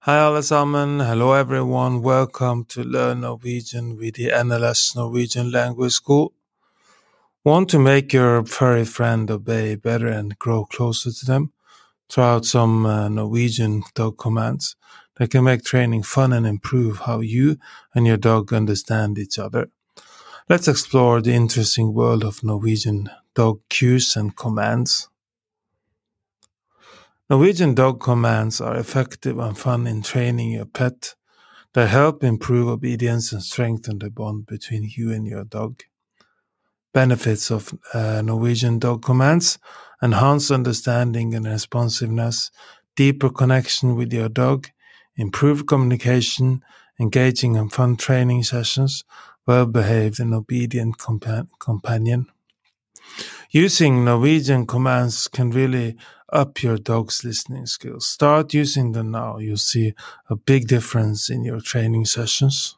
Hi alle sammen, hello everyone, welcome to Learn Norwegian with the NLS Norwegian Language School. Want to make your furry friend obey better and grow closer to them? Try out some Norwegian dog commands that can make training fun and improve how you and your dog understand each other. Let's explore the interesting world of Norwegian dog cues and commands. Norwegian dog commands are effective and fun in training your pet. They help improve obedience and strengthen the bond between you and your dog. Benefits of Norwegian dog commands: enhance understanding and responsiveness, deeper connection with your dog, improved communication, engaging and fun training sessions, well-behaved and obedient companion. Using Norwegian commands can really up your dog's listening skills. Start using them now. You'll see a big difference in your training sessions.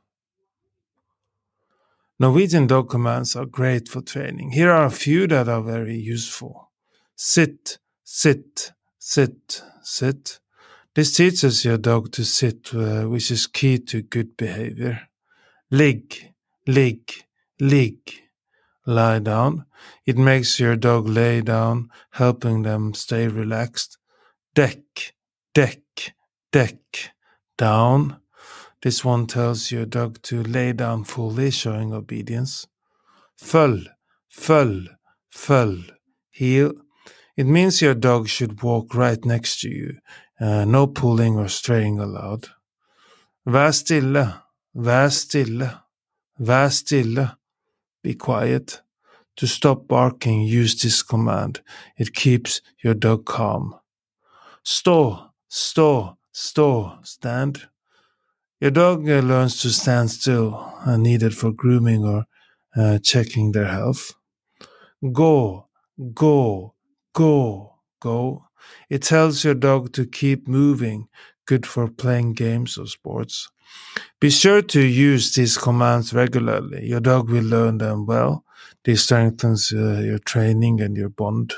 Norwegian dog commands are great for training. Here are a few that are very useful. Sit, sit, sit, sit. This teaches your dog to sit, which is key to good behavior. Ligg, ligg, ligg. Lie down. It makes your dog lay down, helping them stay relaxed. Deck, deck, deck. Down. This one tells your dog to lay down fully, showing obedience. Følg, følg, følg. Heel. It means your dog should walk right next to you. No pulling or straying allowed. Vær stille, vær stille, vær stille. Be quiet. To stop barking, use this command. It keeps your dog calm. Stå, stå, stå, stand. Your dog learns to stand still, needed for grooming or checking their health. Gå, gå, gå, go. It tells your dog to keep moving, good for playing games or sports. Be sure to use these commands regularly. Your dog will learn them well. This strengthens your training and your bond.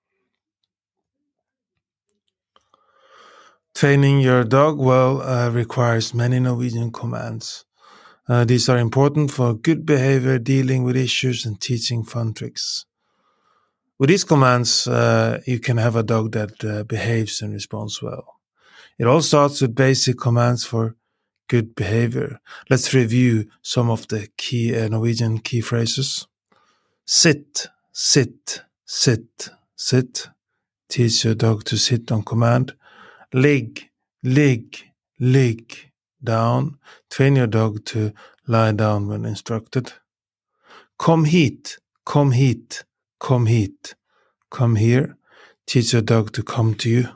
Training your dog well requires many Norwegian commands. These are important for good behavior, dealing with issues, and teaching fun tricks. With these commands, you can have a dog that behaves and responds well. It all starts with basic commands for good behavior. Let's review some of the key Norwegian key phrases. Sit, sit, sit, sit. Teach your dog to sit on command. Ligg, ligg, ligg. Down. Train your dog to lie down when instructed. Kom hit, kom hit, kom hit. Come here. Teach your dog to come to you.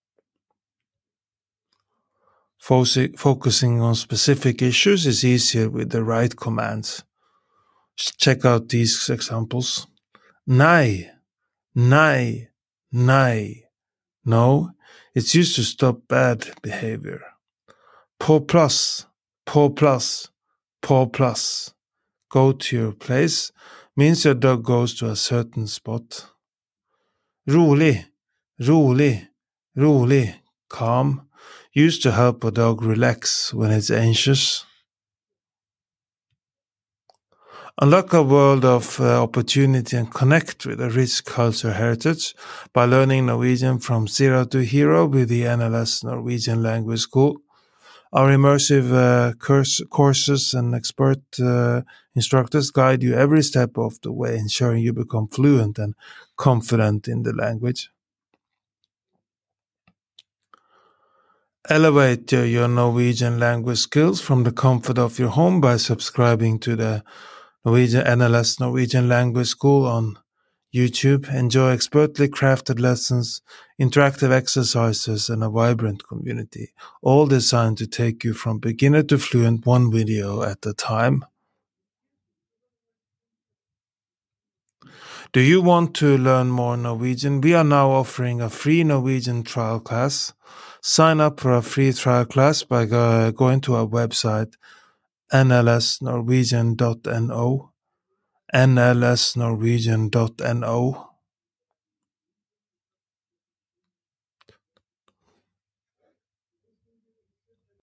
Focusing on specific issues is easier with the right commands. Check out these examples. Nei, nei, nei. No, it's used to stop bad behavior. På plass, på plass, på plass. Go to your place means your dog goes to a certain spot. Rolig, rolig, rolig, calm. Used to help a dog relax when it's anxious. Unlock a world of opportunity and connect with a rich cultural heritage by learning Norwegian from zero to hero with the NLS Norwegian Language School. Our immersive courses and expert instructors guide you every step of the way, ensuring you become fluent and confident in the language. Elevate your Norwegian language skills from the comfort of your home by subscribing to the NLS Norwegian Language School on YouTube. Enjoy expertly crafted lessons, interactive exercises, and a vibrant community, all designed to take you from beginner to fluent, one video at a time. Do you want to learn more Norwegian? We are now offering a free Norwegian trial class. Sign up for a free trial class by going to our website, nlsnorwegian.no, nlsnorwegian.no.